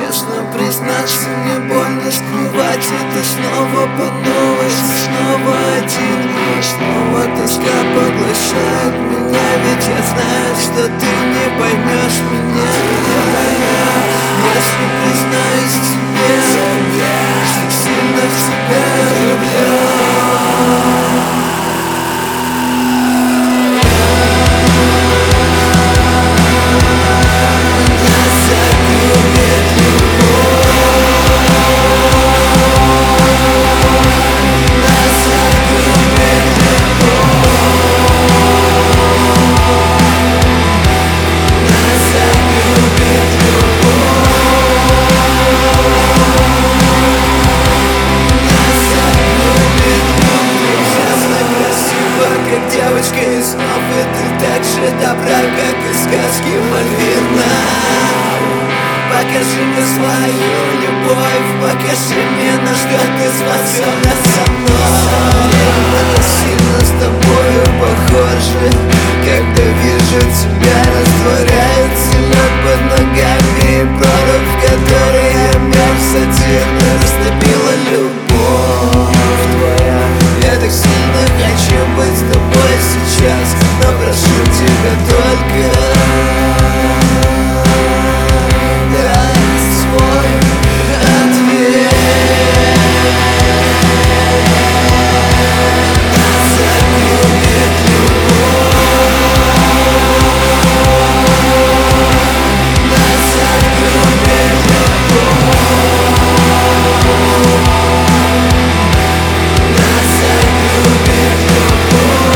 Честно признаться, мне больно скрывать это снова по новой. Снова один мир, снова тоска поглощает меня. Ведь я знаю, что ты не поймешь меня. Если признаюсь тебе, что сильно в тебя люблю. Как девочка из снов, и ты так же добра, как из сказки Мальвина. Покажи мне свою любовь, покажи мне, на что ты способна со мной. Мы так сильно с тобою похожи, когда вижу тебя, растворяется лед под ногами, и прорубь, в которой я мерз один, растопила любовь твоя. Я так сильно хочу быть с тобой сейчас, но прошу тебя только дай свой ответ. Нас загубит любовь, нас загубит любовь, нас загубит любовь,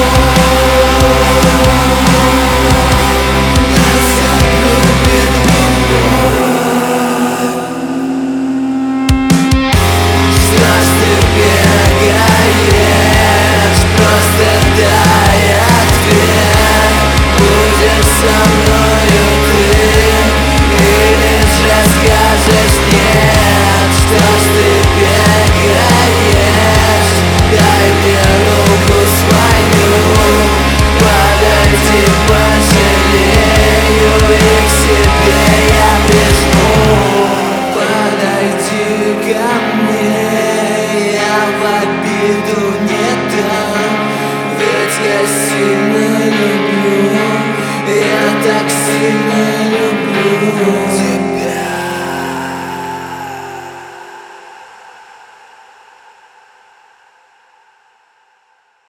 нас загубит любовь. Что ж ты бегаешь, просто дай ответ. Будешь со мною ты, или же скажешь нет? Что ж ты бегаешь, дай мне руку свою, подойди, пожалею, и к себе я прижму. Подойди ко мне, я в обиду не дам, ведь я сильно люблю, я так сильно люблю тебя.